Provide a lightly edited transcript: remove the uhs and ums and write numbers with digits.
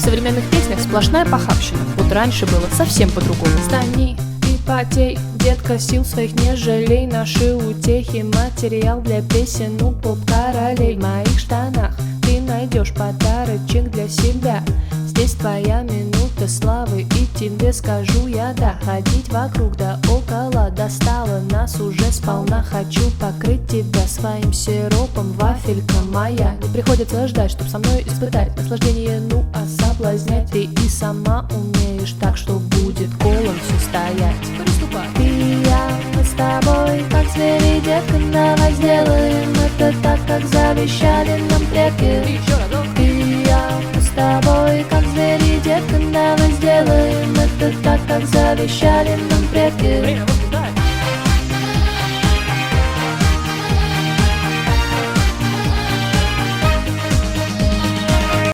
В современных песнях сплошная похабщина. Вот раньше было совсем по-другому. Стани и потей, детка, сил своих не жалей. Наши утехи, материал для песен у поп-королей. В моих штанах ты найдешь подарочек для себя. Здесь твоя минута славы, и тебе скажу я да. Ходить вокруг да около, достала нас уже сполна. Хочу покрыть тебя своим сиропом, вафелька моя. Не приходится ждать, чтоб со мной испытать наслаждение, ну а соблазнять ты и сама умеешь, так что будет колом все стоять. Приступай. Ты и я, мы с тобой, как звери, детка, давай сделаем это так, как завещали нам предки. Еще разок. Ты и я, мы с тобой, как звери, детка, давай сделаем это так, как завещали нам предки. Время